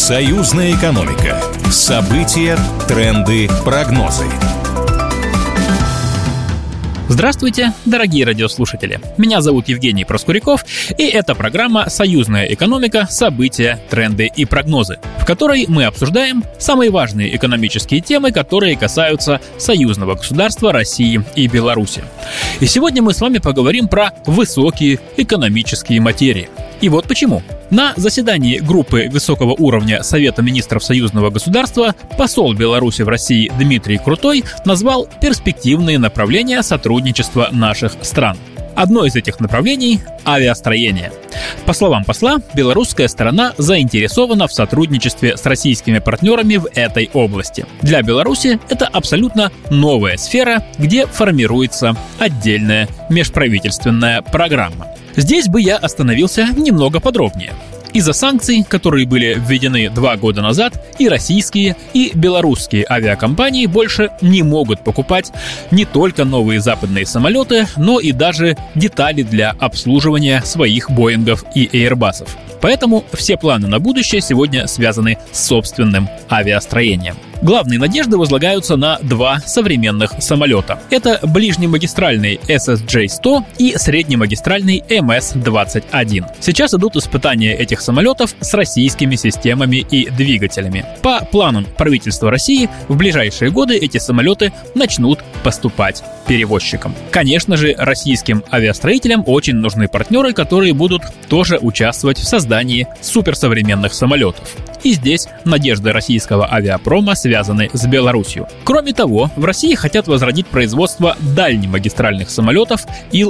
Союзная экономика. События, тренды, прогнозы. Здравствуйте, дорогие радиослушатели. Меня зовут Евгений Проскуряков, и это программа «Союзная экономика. События, тренды и прогнозы», в которой мы обсуждаем самые важные экономические темы, которые касаются союзного государства России и Беларуси. И сегодня мы с вами поговорим про высокие экономические материи. И вот почему. На заседании группы высокого уровня Совета министров союзного государства посол Беларуси в России Дмитрий Крутой назвал перспективные направления сотрудничества наших стран. Одно из этих направлений – авиастроение. По словам посла, белорусская сторона заинтересована в сотрудничестве с российскими партнерами в этой области. Для Беларуси это абсолютно новая сфера, где формируется отдельная межправительственная программа. Здесь бы я остановился немного подробнее. Из-за санкций, которые были введены 2 года назад, и российские, и белорусские авиакомпании больше не могут покупать не только новые западные самолеты, но и даже детали для обслуживания своих Боингов и Эйрбасов. Поэтому все планы на будущее сегодня связаны с собственным авиастроением. Главные надежды возлагаются на 2 современных самолета. Это ближнемагистральный SSJ-100 и среднемагистральный MS-21. Сейчас идут испытания этих самолетов с российскими системами и двигателями. По планам правительства России, в ближайшие годы эти самолеты начнут поступать перевозчикам. Конечно же, российским авиастроителям очень нужны партнеры, которые будут тоже участвовать в создании суперсовременных самолетов. И здесь надежды российского авиапрома связаны с Беларусью. Кроме того, в России хотят возродить производство дальнемагистральных самолетов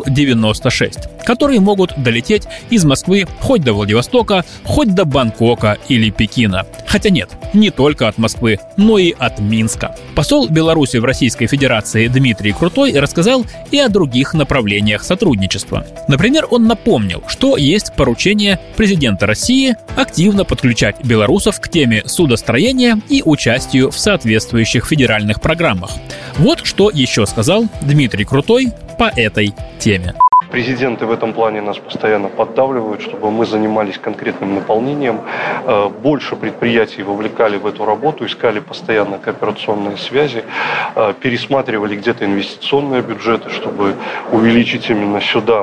Ил-96, которые могут долететь из Москвы хоть до Владивостока, хоть до Бангкока или Пекина. Хотя нет, не только от Москвы, но и от Минска. Посол Беларуси в Российской Федерации Дмитрий Крутой рассказал и о других направлениях сотрудничества. Например, он напомнил, что есть поручение президента России активно подключать белорусов к теме судостроения и участию в соответствующих федеральных программах. Вот что еще сказал Дмитрий Крутой по этой теме. Президенты в этом плане нас постоянно поддавливают, чтобы мы занимались конкретным наполнением, больше предприятий вовлекали в эту работу, искали постоянно кооперационные связи, пересматривали где-то инвестиционные бюджеты, чтобы увеличить именно сюда,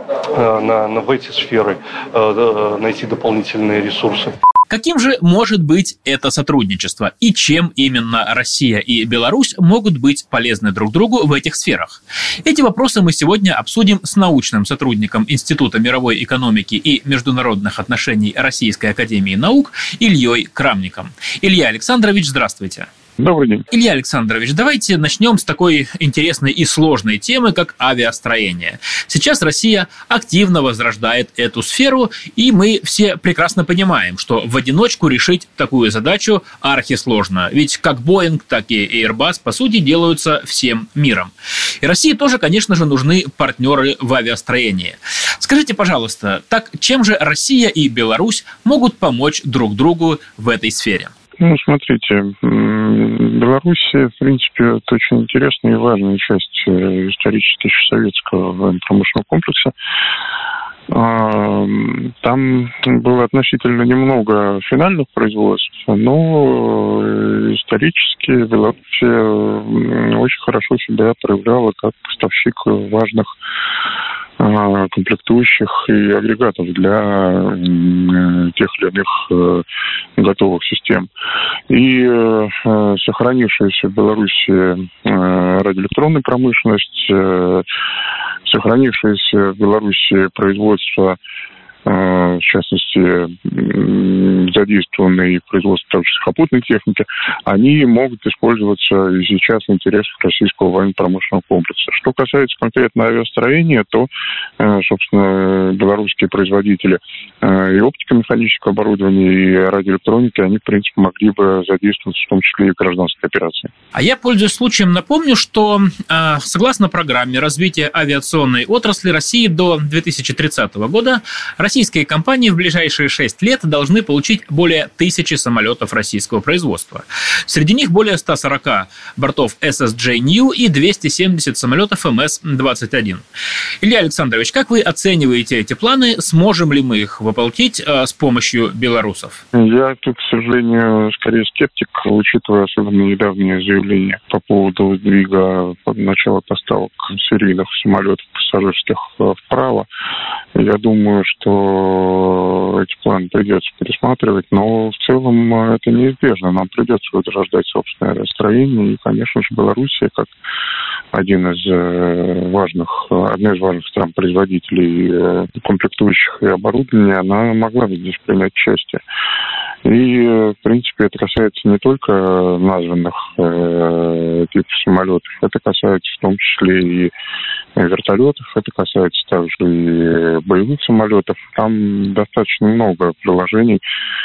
в эти сферы, найти дополнительные ресурсы. Каким же может быть это сотрудничество и чем именно Россия и Беларусь могут быть полезны друг другу в этих сферах? Эти вопросы мы сегодня обсудим с научным сотрудником Института мировой экономики и международных отношений Российской академии наук Ильей Крамником. Илья Александрович, здравствуйте. Добрый день. Илья Александрович, давайте начнем с такой интересной и сложной темы, как авиастроение. Сейчас Россия активно возрождает эту сферу, и мы все прекрасно понимаем, что в одиночку решить такую задачу архисложно. Ведь как Боинг, так и Airbus, по сути, делаются всем миром. И России тоже, конечно же, нужны партнеры в авиастроении. Скажите, пожалуйста, так чем же Россия и Беларусь могут помочь друг другу в этой сфере? Смотрите, Беларусь, в принципе, это очень интересная и важная часть исторически советского военно-промышленного комплекса. Там было относительно немного финальных производств, но исторически Беларусь очень хорошо себя проявляла как поставщик важных комплектующих и агрегатов для тех или иных готовых систем. И сохранившаяся в Беларуси радиоэлектронная промышленность, сохранившееся в Беларуси производство, в частности, задействованные в производстве также сухопутной техники, они могут использоваться и сейчас в интересах российского военно-промышленного комплекса. Что касается конкретно авиастроения, то, собственно, белорусские производители и оптико-механического оборудования, и радиоэлектроники, они, в принципе, могли бы задействоваться в том числе и в гражданской операции. А я, пользуясь случаем, напомню, что согласно программе развития авиационной отрасли России до 2030 года, российские компании в ближайшие 6 лет должны получить более 1000 самолетов российского производства. Среди них более 140 бортов SSJ-NEW и 270 самолетов МС-21. Илья Александрович, как вы оцениваете эти планы? Сможем ли мы их воплотить с помощью белорусов? Я тут, к сожалению, скорее скептик, учитывая особенно недавние заявления по поводу сдвига начала поставок серийных самолетов пассажирских вправо. Я думаю, что эти планы придется пересматривать, но в целом это неизбежно. Нам придется возрождать собственное настроение. И, конечно же, Белоруссия, как одна из важных стран-производителей комплектующих и оборудования, она могла бы здесь принять участие. И, в принципе, это касается не только названных типов самолетов, это касается в том числе и вертолетов, это касается также и боевых самолетов. Там достаточно много приложений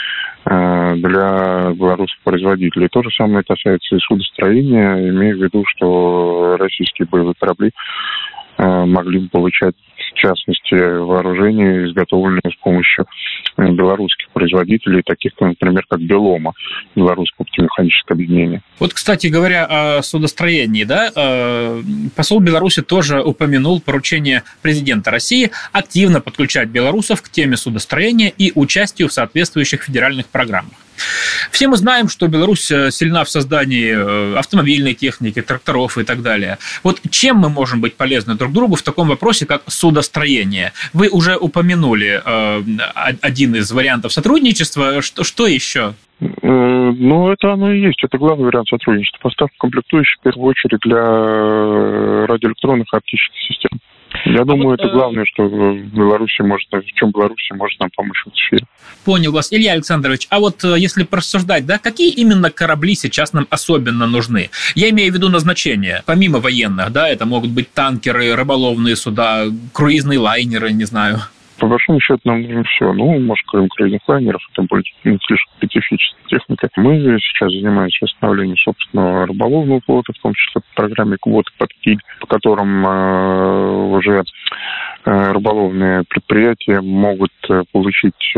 для белорусских производителей. То же самое касается и судостроения, имея в виду, что российские боевые корабли могли бы получать, в частности, вооружение, изготовленное с помощью белорусских производителей, таких, например, как Белома, Белорусское оптомеханическое объединение. Вот, кстати говоря, о судостроении, да, посол Беларуси тоже упомянул поручение президента России активно подключать белорусов к теме судостроения и участию в соответствующих федеральных программах. Все мы знаем, что Беларусь сильна в создании автомобильной техники, тракторов и так далее. Вот чем мы можем быть полезны друг другу в таком вопросе, как судостроение? Вы уже упомянули один из вариантов сотрудничества. Что еще? Ну, это оно и есть. Это главный вариант сотрудничества. Поставка комплектующих, в первую очередь, для радиоэлектронных и оптических систем. Я думаю, это главное, что в Беларуси в чем Беларусь может нам помочь в этой сфере. Понял вас, Илья Александрович. А вот если порассуждать, да, какие именно корабли сейчас нам особенно нужны? Я имею в виду назначение, помимо военных, да, это могут быть танкеры, рыболовные суда, круизные лайнеры, не знаю. По большому счету нам нужно все. Ну, может, кроме круизных лайнеров, это будет слишком специфическая техника. Мы сейчас занимаемся восстановлением собственного рыболовного флота, в том числе по программе «Квоты под киль», по которым уже рыболовные предприятия могут получить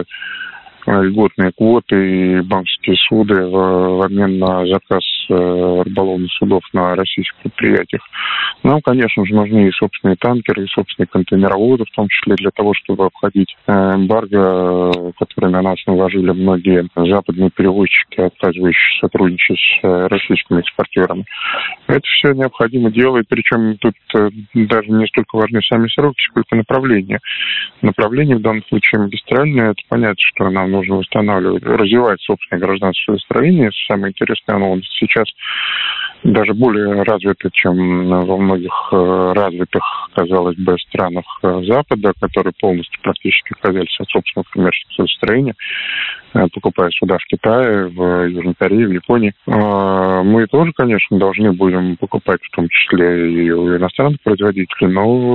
льготные квоты и банковские суды в обмен на заказ рыболовных судов на российских предприятиях. Нам, конечно же, нужны и собственные танкеры, и собственные контейнероводы, в том числе для того, чтобы обходить эмбарго, которые на нас наложили многие западные перевозчики, отказывающие сотрудничать с российскими экспортерами. Это все необходимо делать, причем тут даже не столько важны сами сроки, сколько направления. Направление в данном случае магистральное. Это понятно, что нам нужно восстанавливать, развивать собственное гражданское строение. Самое интересное, оно сейчас даже более развито, чем во многих развитых, казалось бы, странах Запада, которые полностью практически отказались от собственного коммерческого строения, покупая суда в Китае, в Южной Корее, в Японии. Мы тоже, конечно, должны будем покупать, в том числе и у иностранных производителей,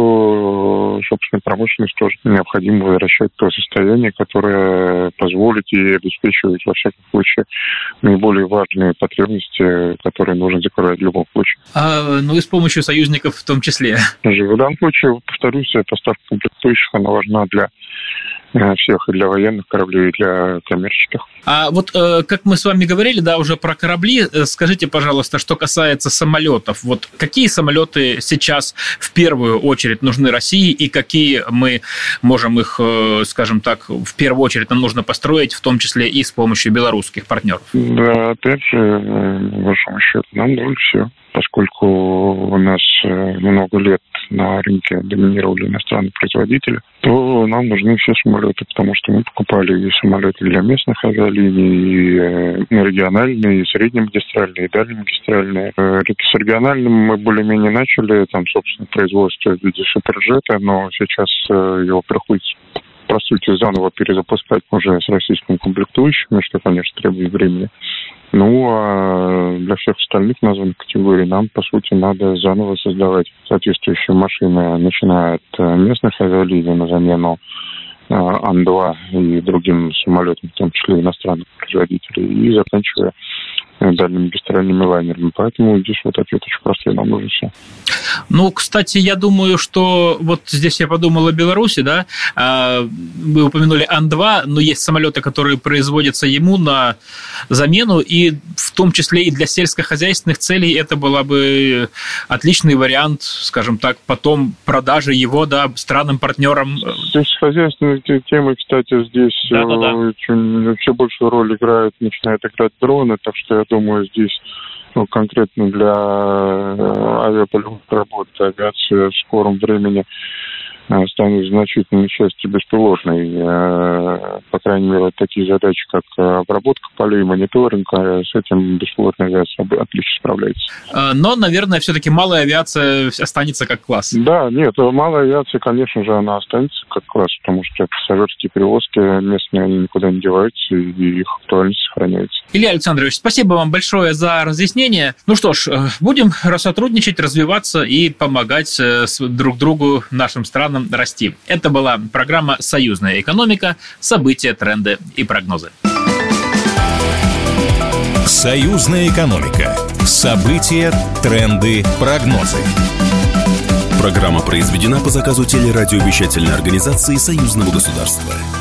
но собственной промышленности тоже необходимо возвращать то состояние, которое позволит ей обеспечивать, во всяком случае, наиболее важные потребности, которые нужно закрывать в любом случае. Ну и с помощью союзников в том числе. В данном случае, повторюсь, поставка комплектующих, она важна для всех, и для военных кораблей, и для коммерческих. А вот как мы с вами говорили, да, уже про корабли, скажите, пожалуйста, что касается самолетов, вот какие самолеты сейчас в первую очередь нужны России, и какие мы можем их, скажем так, в первую очередь нам нужно построить, в том числе и с помощью белорусских партнеров? Да, опять же, по большому счету, нам нужно все. Поскольку у нас много лет на рынке доминировали иностранные производители, то нам нужны все самолеты, потому что мы покупали и самолеты для местных авиалиний, и региональные, и среднемагистральные, и дальнемагистральные. С региональным мы более-менее начали, там, собственно, производство в виде суперджета, но сейчас его приходится, по сути, заново перезапускать уже с российскими комплектующими, что, конечно, требует времени. Ну, а для всех остальных названных категорий нам, по сути, надо заново создавать соответствующие машины, начиная от местных авиалиний на замену Ан-2 и другим самолетам, в том числе иностранных производителей, и заканчивая дальними бестральными лайнерами. Поэтому здесь вот ответ очень простой, нам нужен все. Ну, кстати, я думаю, что вот здесь я подумал о Беларуси, да, вы упомянули Ан-2, но есть самолеты, которые производятся ему на замену, и в том числе и для сельскохозяйственных целей это была бы отличный вариант, скажем так, потом продажи его, да, странам-партнерам. Сельскохозяйственные темы, кстати, здесь вообще большую роль начинают играть дроны, так что я думаю, здесь конкретно для авиаполетной работы авиация в скором времени станет значительной частью беспилотной. По крайней мере, такие задачи, как обработка полей, мониторинг, с этим беспилотная авиация отлично справляется. Но, наверное, все-таки малая авиация останется как класс. Да, нет, малая авиация, конечно же, она останется как класс, потому что пассажирские перевозки местные, они никуда не деваются, и их актуальность сохраняется. Илья Александрович, спасибо вам большое за разъяснение. Ну что ж, будем сотрудничать, развиваться и помогать друг другу, нашим странам, расти. Это была программа «Союзная экономика. События, тренды и прогнозы». Союзная экономика. События, тренды, прогнозы. Программа произведена по заказу телерадиовещательной организации Союзного государства.